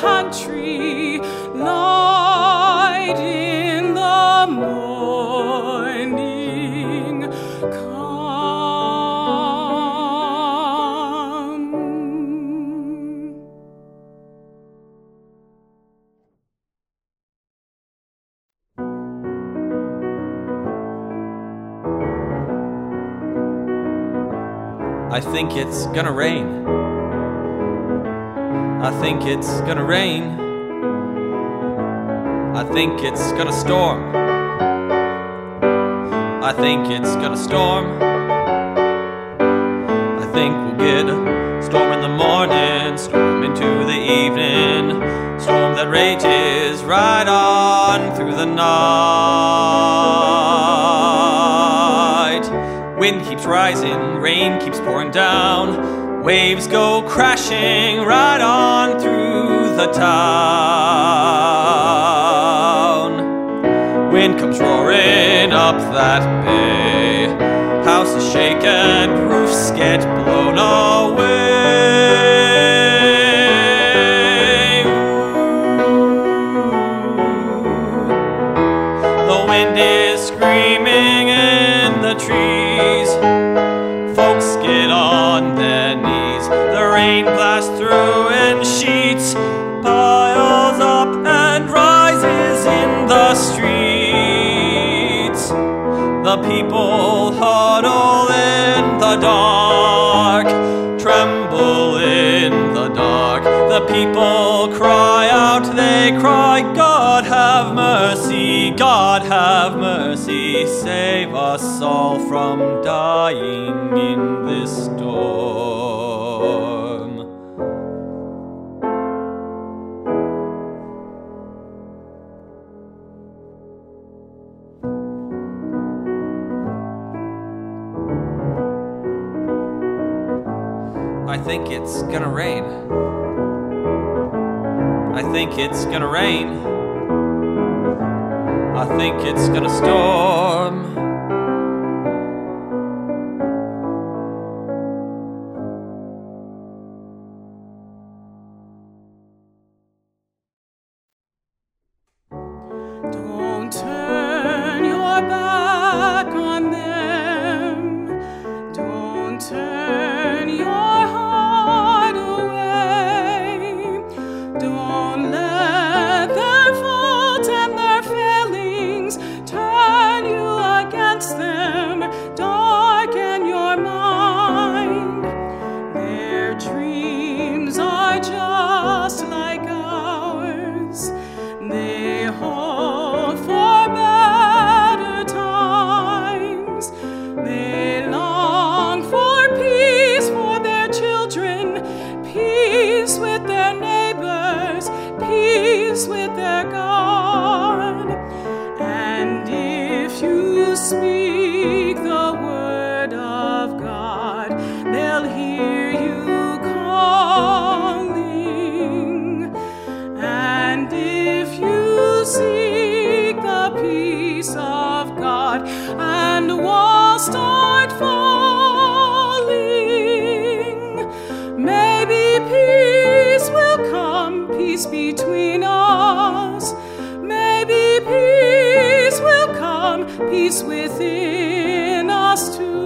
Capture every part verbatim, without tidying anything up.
country, light in the morning, come. I think it's gonna rain. I think it's gonna rain. I think it's gonna storm. I think it's gonna storm. I think we'll get a storm in the morning, storm into the evening, storm that rages right on through the night. Wind keeps rising, rain keeps pouring down, waves go crashing right on through the town. Wind comes roaring up that bay, houses shake and roofs get blown away. Ooh. The wind is screaming in the trees, folks get on their knees. The rain blasts through in sheets, piles up and rises in the streets. The people huddle in the dark, tremble in the dark. The people cry out, they cry, God have mercy, God have mercy, save us all from dying in this storm. I think it's gonna rain. I think it's gonna rain. I think it's gonna storm. Don't turn your back on them. Don't turn your heart away. Don't let their fault and their failings turn you against them, darken your mind. Their dreams are just like ours. They hope for better times. They long for peace for their children, peace with their neighbors, peace with their God. And if you speak the word of God, they'll hear you calling. And if you seek the peace of God and walls start falling, maybe peace will come, peace between us. Maybe peace will come, peace within us too.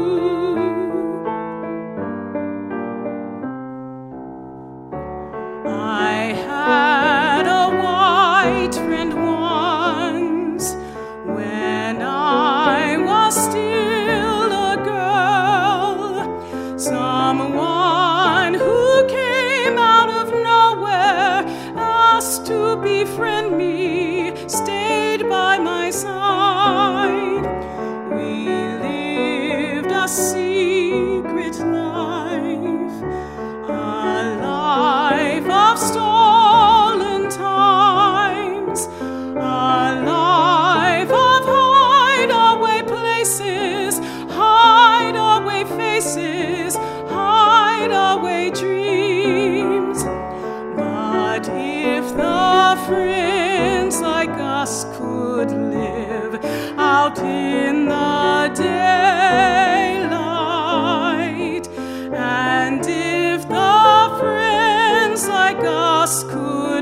I had a white friend once when I was still a girl, someone who came out of nowhere, asked to befriend me, stayed by my side. We lived a secret life, a life of stolen times, a life of hideaway places, hideaway faces, hideaway dreams. But if the friends like us could live out in the daylight, and if the friends like us could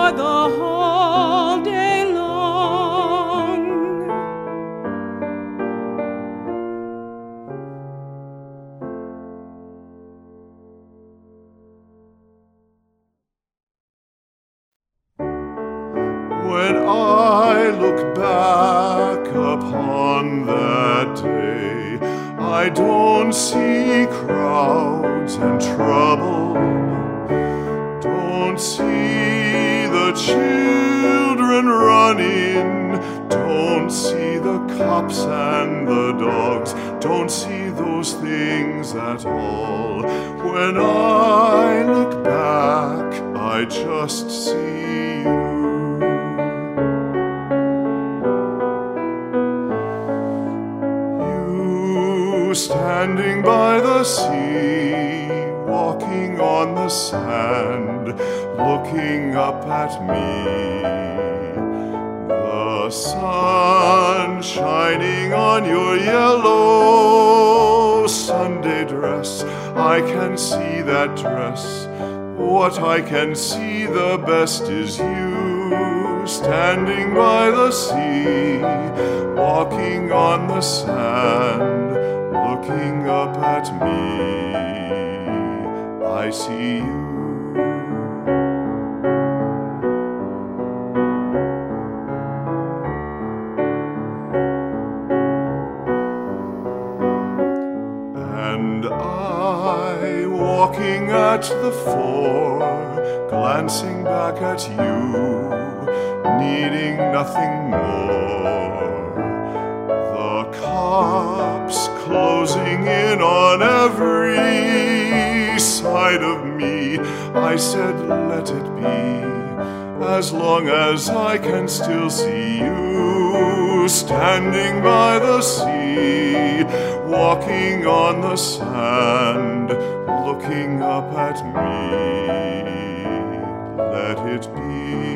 for the whole day long. When I look back upon that day, I don't see crowds and trouble, don't see the children running, don't see the cops and the dogs, don't see those things at all. When I look back, I just see you. Standing by the sea, walking on the sand, looking up at me. The sun shining on your yellow Sunday dress. I can see that dress. What I can see the best is you. Standing by the sea, walking on the sand, looking up at me, I see you. And I, walking at the fore, glancing back at you, needing nothing more. The cops closing in on every side of me. I said, let it be, as long as I can still see you. Standing by the sea, walking on the sand, looking up at me. Let it be.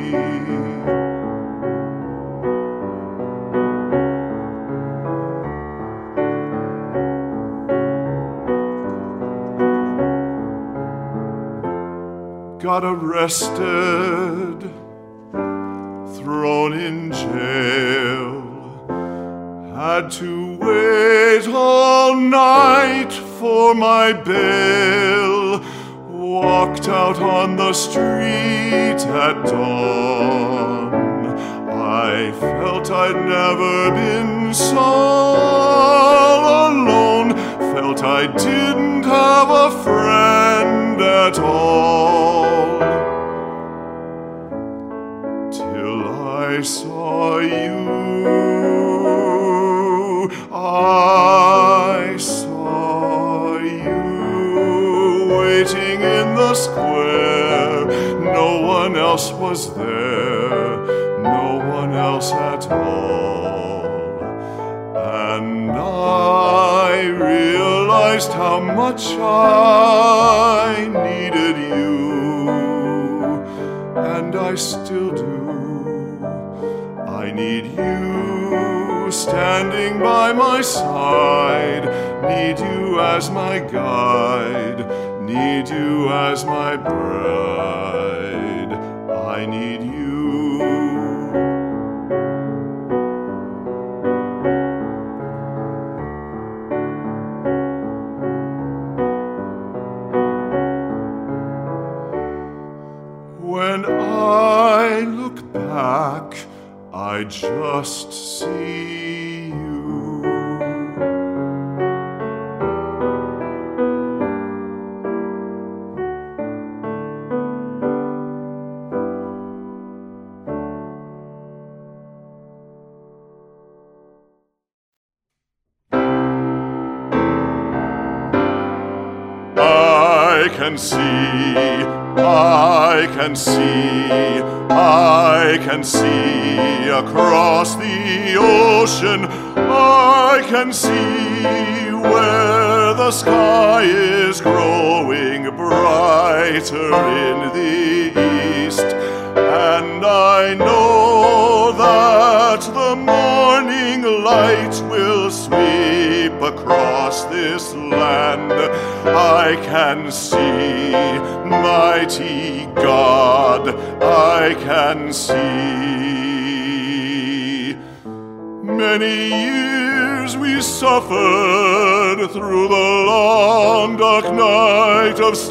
Got arrested, thrown in jail, had to wait all night for my bail, walked out on the street at dawn. I felt I'd never been so alone, felt I didn't have a friend at all. I saw you, I saw you waiting in the square. No one else was there, no one else at all. And I realized how much I needed you, and I still do. I need you standing by my side, need you as my guide, need you as my bride. I need you. When I look back, I just see you. I can see, I can see, I can see across the ocean. I can see where the sky is growing brighter in the east. And I know that the morning light will sweep across this land. I can see, mighty God, I can see. Many years we suffered through the long dark night of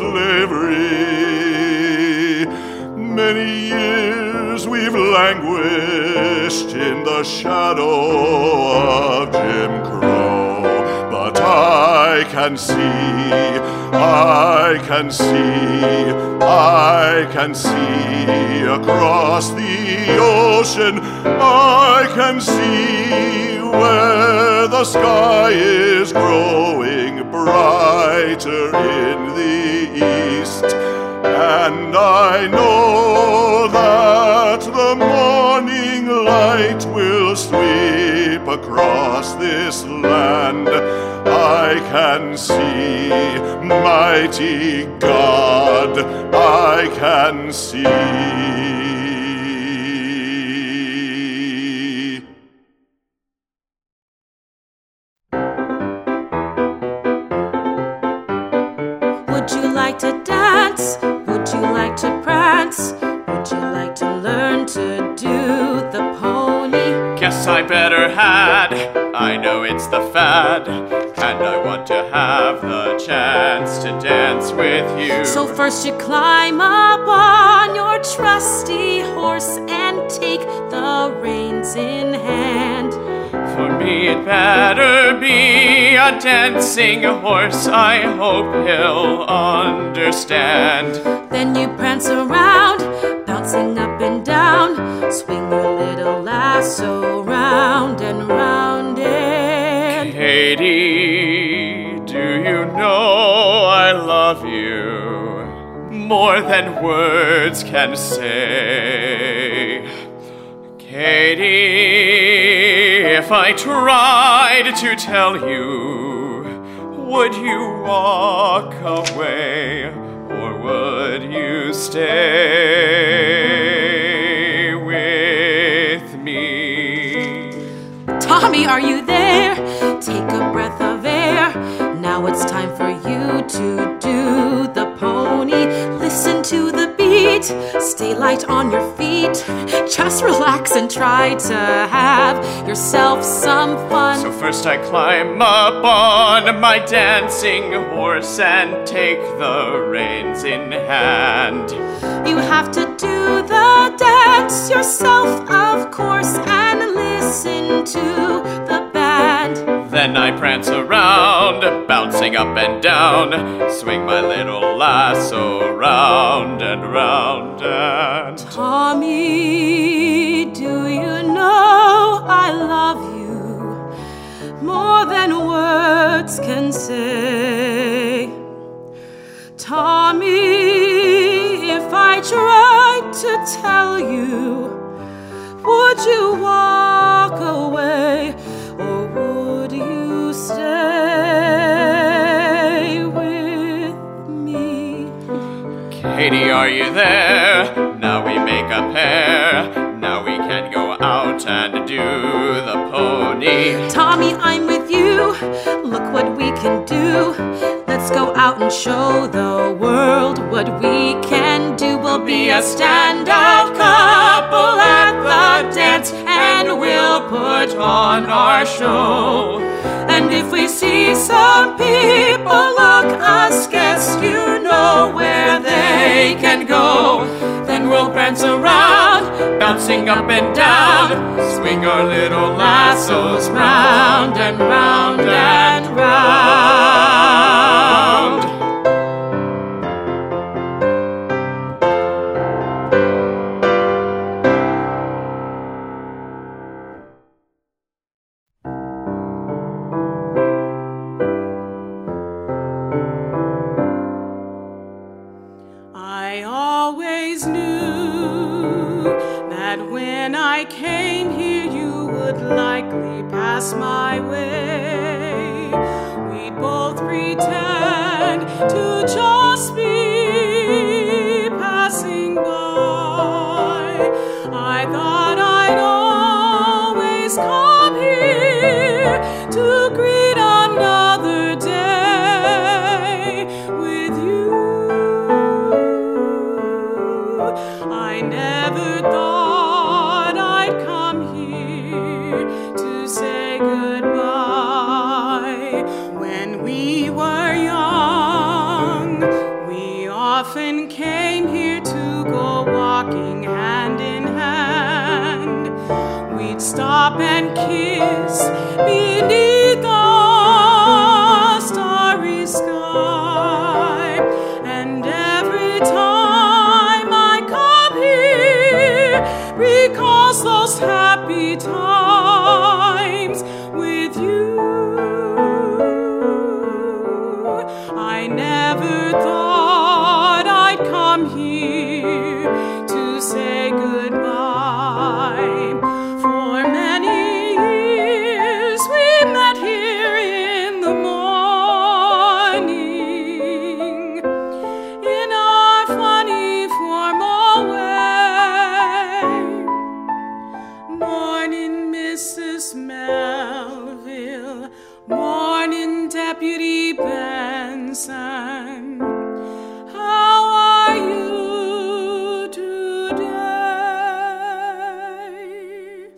slavery. Many years we've languished in the shadow of Jim Crow. But I can see, I can see, I can see across the ocean. I can see where the sky is growing brighter in the east. And I know that the morning light will sweep across this land. I can see, mighty God, I can see. Would you like to dance? Would you like to prance? Would you like to learn to do the pony? Guess I better had. I know it's the fad, and I want to have the chance to dance with you. So first you climb up on your trusty horse and take the reins in hand. For me it better be a dancing horse, I hope he'll understand. Then you prance around, bouncing up and down, swing your little lasso round and round and... Katie, do you know I love you more than words can say? Katie, if I tried to tell you, would you walk away or would you stay with me? Tommy, are you there? Take a breath of air. Now it's time for you to do the pony. Listen to the beat. Stay light on your feet. Just relax and try to have yourself some fun. So first I climb up on my dancing horse and take the reins in hand. You have to do the dance yourself, of course, and listen to the band. Then I prance around, bouncing up and down, swing my little lasso round and round and... Tommy, do you know I love you more than words can say? Tommy, if I tried to tell you, would you walk away or would you stay with me? Katie, are you there? Now we make a pair. Now we can go out and do the pony. Tommy, I'm with you. Look what we can do. Let's go out and show the world what we can do. We'll be a standout couple at the dance, and we'll put on our show. And if we see some people look askance, you know where they can go. Then we'll prance around, bouncing up and down, swing our little lassos round and round and round. I always knew that when I came here you would likely pass my way. We'd both pretend to just be passing by. I thought I'd always come here to greet another often came here to go walking hand in hand. We'd stop and kiss beneath the starry sky, and every time I come here recalls those happy times with you. I never thought I'd come here to say goodbye. For many years we met here in the morning, in our funny formal way. Morning, Missus Melville. Morning, Deputy Benson. How are you today?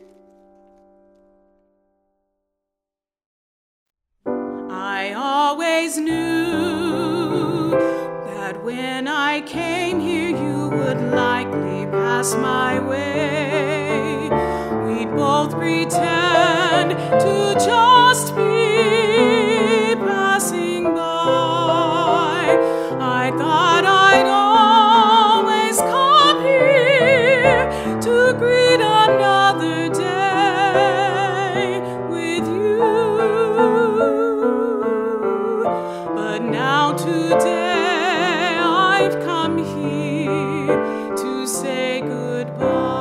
I always knew that when I came here you would likely pass my way. We'd both pretend to just be passing by. I thought I'd always come here to greet another day with you. But now today I've come here to say goodbye.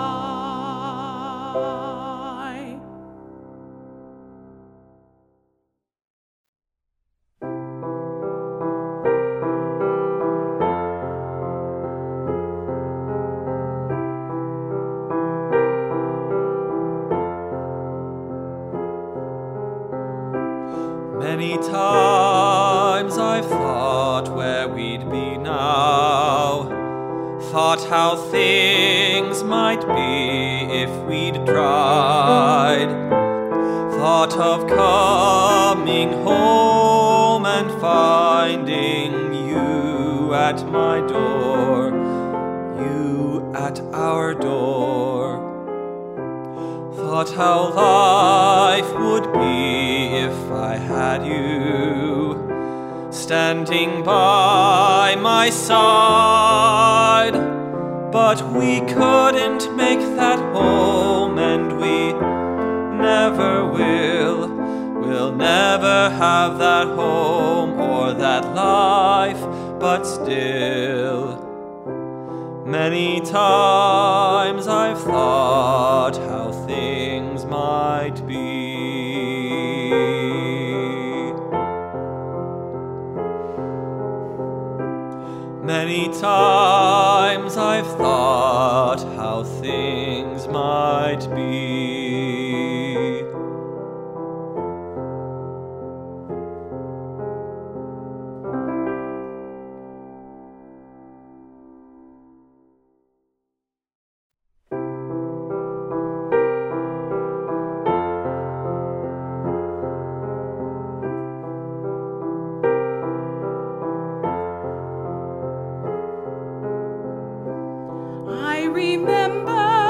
Many times I've thought where we'd be now, thought how things might be if we'd tried, thought of coming home and finding you at my door, you at our door. Thought how life would be if I had you standing by my side. But we couldn't make that home, and we never will. We'll never have that home or that life, but still. Many times I've thought how things might be. Many times I've thought how things might be. I remember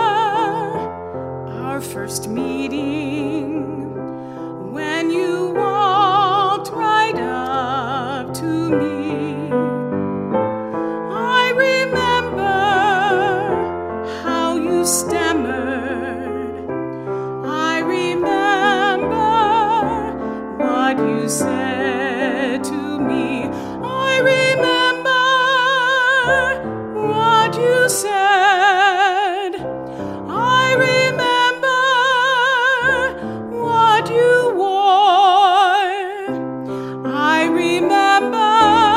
our first meeting when you walked right up to me. I remember how you stammered. I remember what you said to me. I remember what you said. I remember what you wore. I remember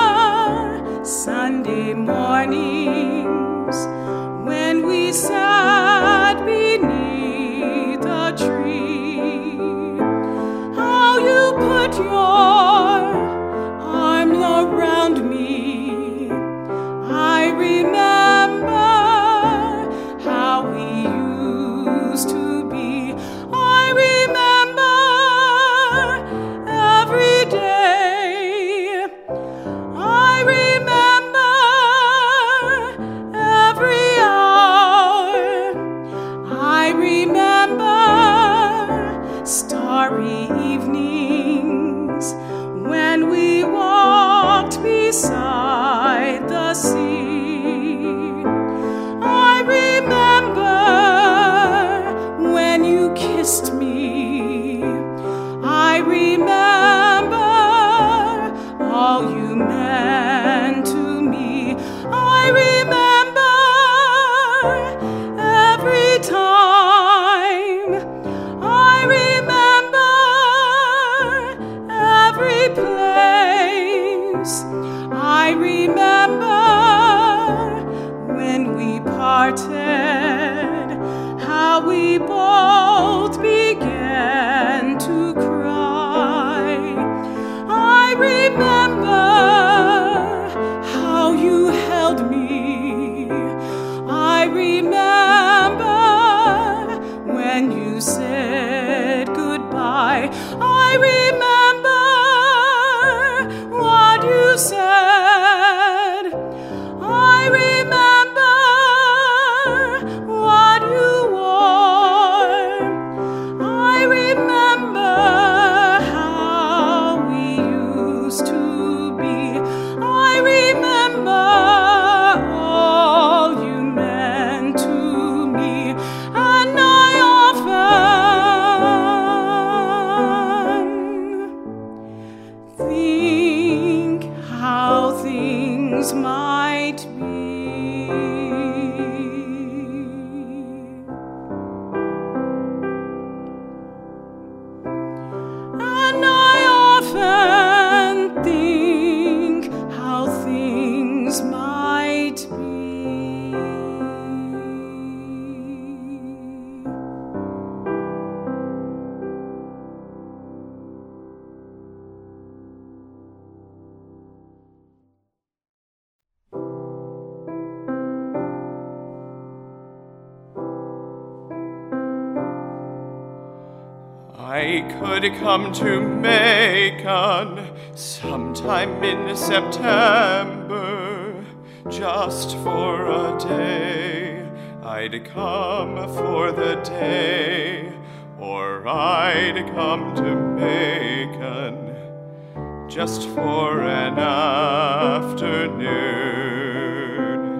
Sunday mornings when we sat beneath a tree. How you put your arms around me. I remember how we used to be. I remember every day. I remember things might be. And I often think how things might be. I could come to Macon sometime in September, just for a day. I'd come for the day, or I'd come to Macon just for an afternoon.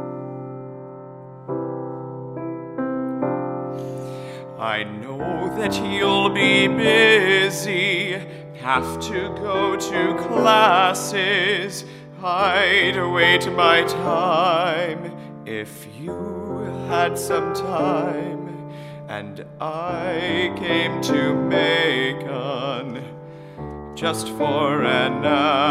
I know that you'll be busy, have to go to classes. I'd wait my time if you had some time, and I came to Macon just for an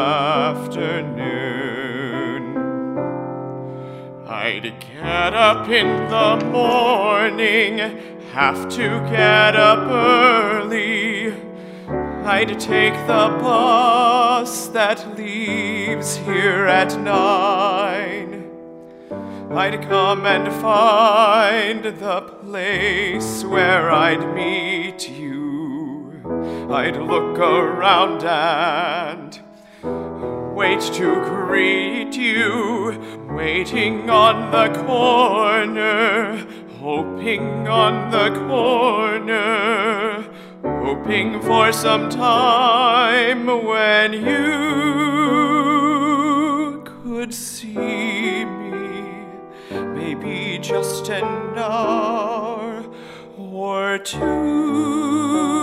afternoon. I'd get up in the morning, have to get up early. I'd take the bus that leaves here at nine. I'd come and find the place where I'd meet you. I'd look around and wait to greet you, waiting on the corner, hoping on the corner, hoping for some time when you could see me, maybe just an hour or two.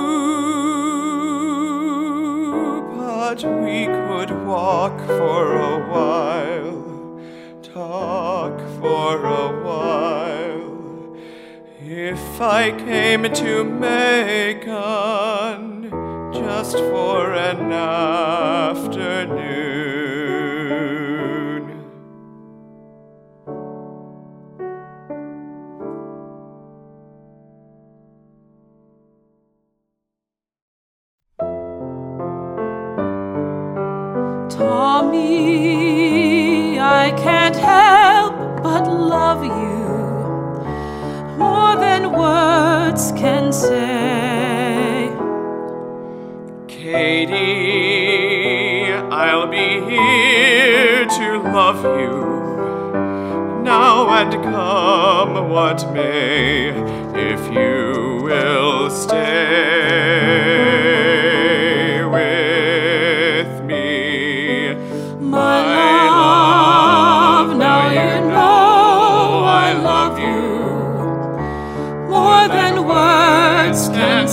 But we could walk for a while, talk for a while. If I came to Macon just for an afternoon. Tommy, I can't help but love you more than words can say. Katie, I'll be here to love you now and come what may, if you will stay with me. My love, now you know I love you more than words can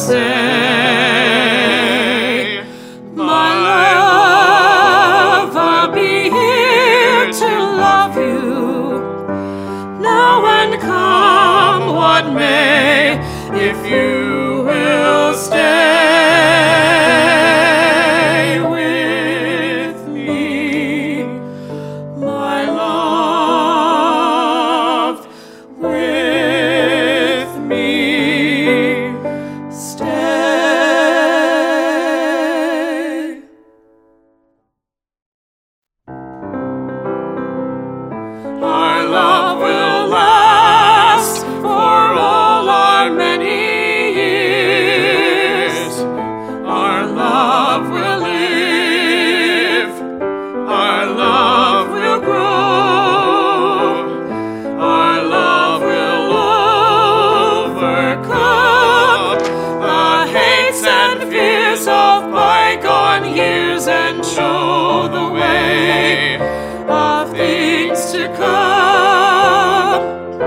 say. My love, I'll be here to love you now and come what may, if you will stay with me. My love, with me, stay. Our love will last for all our many years. Our love will live. Our love will grow. Our love will overcome the hates and fears of bygone years and show the way of things to come.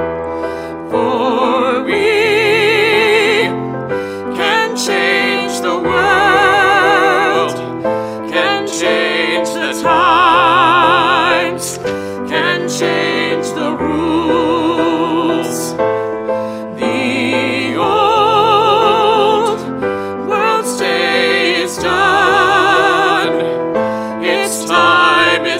For we can change the world, can change the times,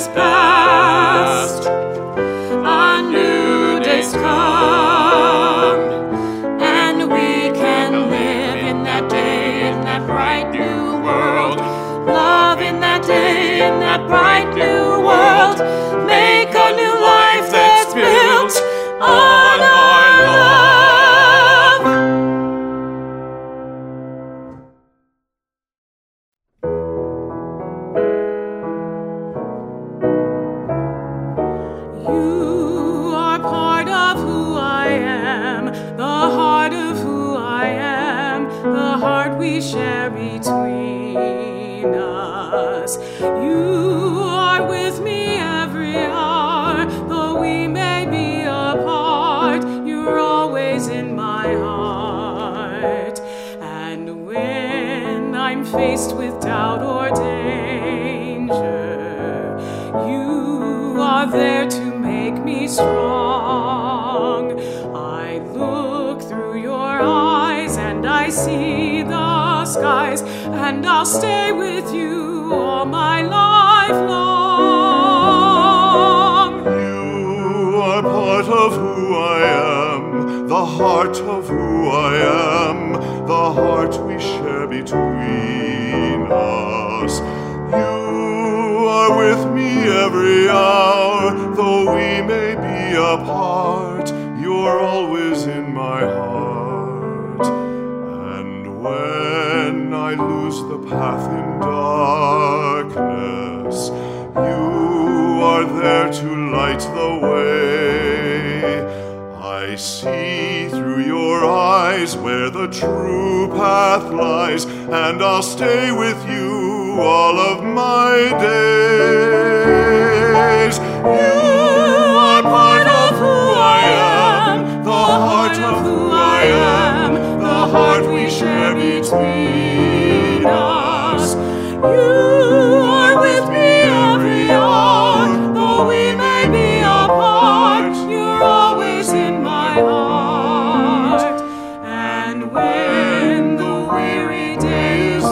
is past. A new day's come, and we can live in that day, in that bright new world. Love in that day, in that bright new world. Make a new life that's built on our love. You are part of who I am, the heart of who I am, the heart we share between us. You are with me every hour, though we may be apart. You're always in my heart. And when I'm faced with doubt or danger, you are there to make me strong. I look through your eyes and I see the skies, and I'll stay with you all my life long. You are part of who I am, the heart of who I am, the heart we share between us. You are with me every hour, though we may be apart. You're always in my heart. And when I lose the path in darkness, you are there to light the way. I see through your eyes where the true path lies, and I'll stay with you all of my days. You are part of who I am, the heart of who I am, the heart we share between us. You are with me every hour, though we may be apart. You're always in my heart. And when the weary day is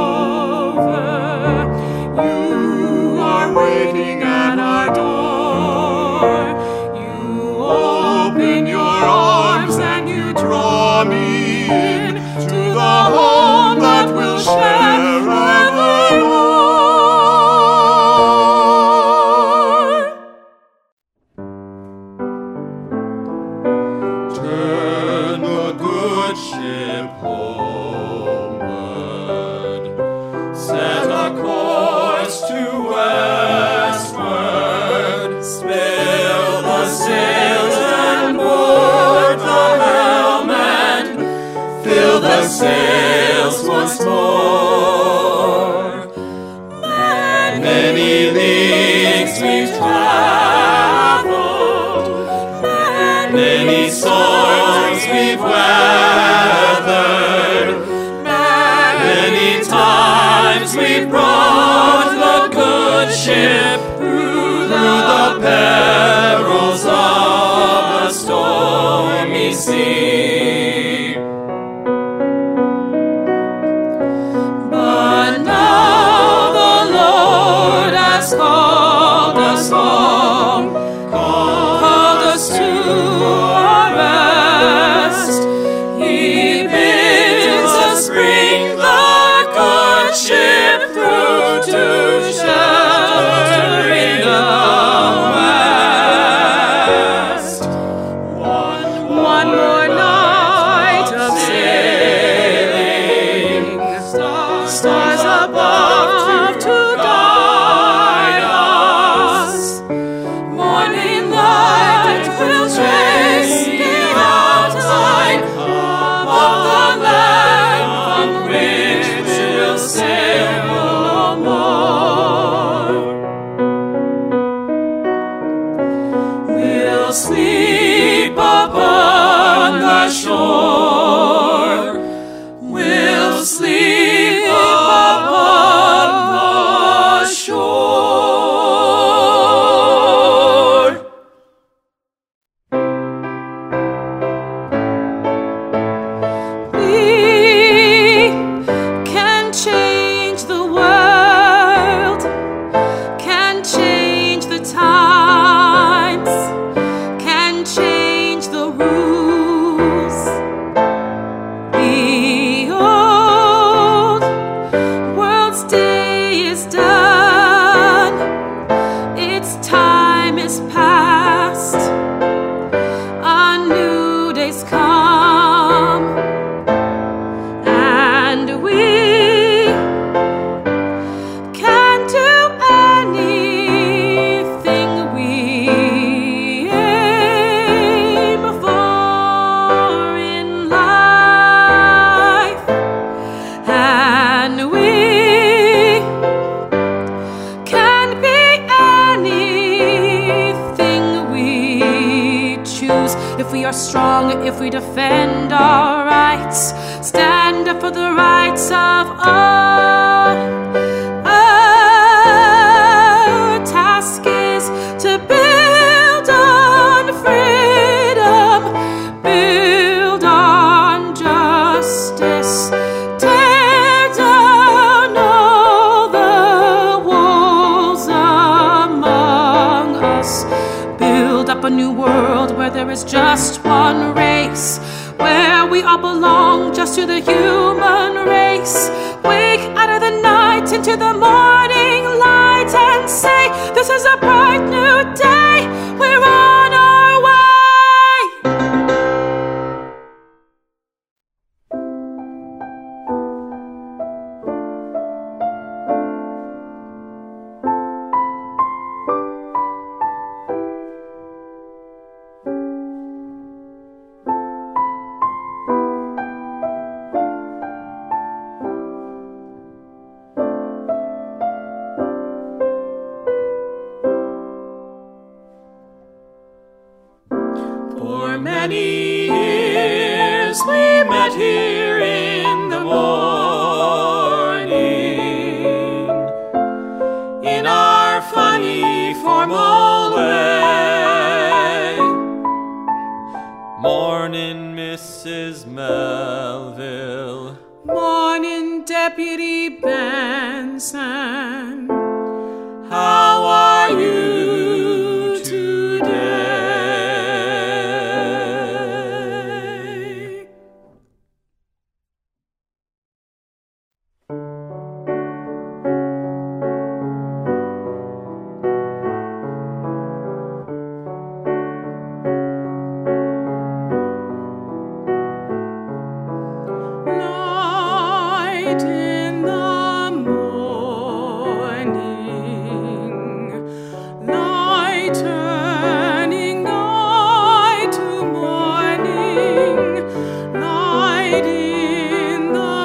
over, you are waiting at our door. You open your arms and you draw me in to the home that we'll share forevermore. Turn the good ship homeward, set a course to westward, spill the sails and board the helm and fill the sails once more. Many leagues we've traveled, many storms we've weathered, many times we've brought the good ship through the perils of a stormy sea. But now the Lord has called us home, called us to our rest. He bids us bring the good ship through to shelter in the west. One, one more night. if we are strong, if we defend our rights, stand up for the rights of all. Our task is to build on freedom, build on justice, tear down all the walls among us, build up a new world where there is just one race, where we all belong just to the human race. Wake out of the night into the morning light and say, this is a bright new day, we're on our way. For many years we met here in the morning, in our funny formal way. Morning, Missus Melville. Morning, Deputy Benson. How are you today? Light in the morning, light turning night to morning, light in the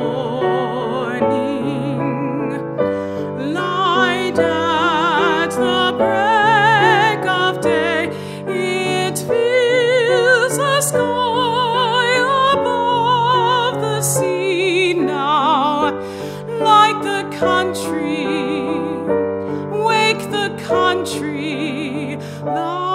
morning, light at the break of day. It fills the sky above the sea now. Light the country, wake the country, light